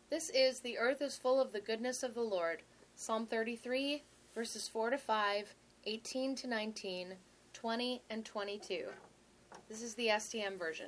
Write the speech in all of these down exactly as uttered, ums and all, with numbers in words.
This is The Earth is Full of the Goodness of the Lord, Psalm thirty-three, verses four to five, eighteen to nineteen, twenty and twenty-two. This is the S T M version.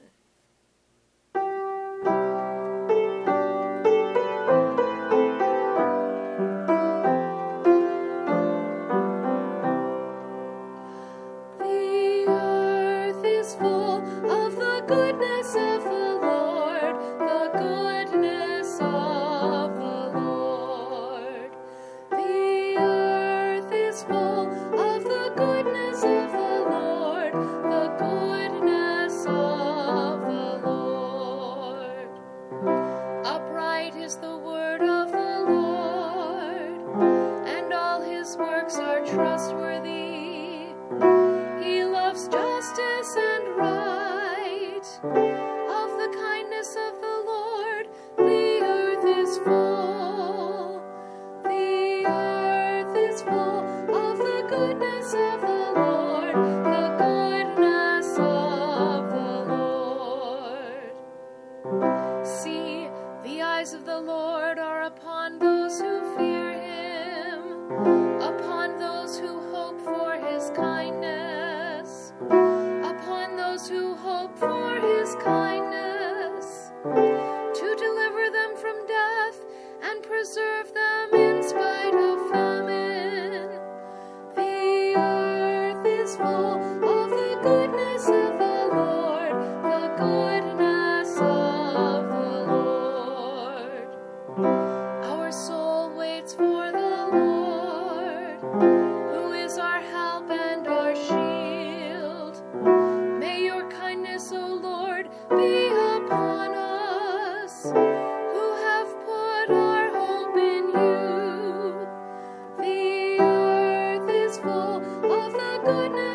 Trustworthy, he loves justice and right. Of the kindness of the Lord, the earth is full. The earth is full of the goodness of the Lord, the goodness of the Lord. See, the eyes of the Lord are upon those who fear him, upon those who hope for his kindness, upon those who hope for his kindness, to deliver them from death and preserve them in spite of famine. The earth is full of the goodness of the Lord, the goodness of the Lord. Our soul waits for the Lord, who is our help and our shield. May your kindness, O Lord, be upon us, who have put our hope in you. The earth is full of the goodness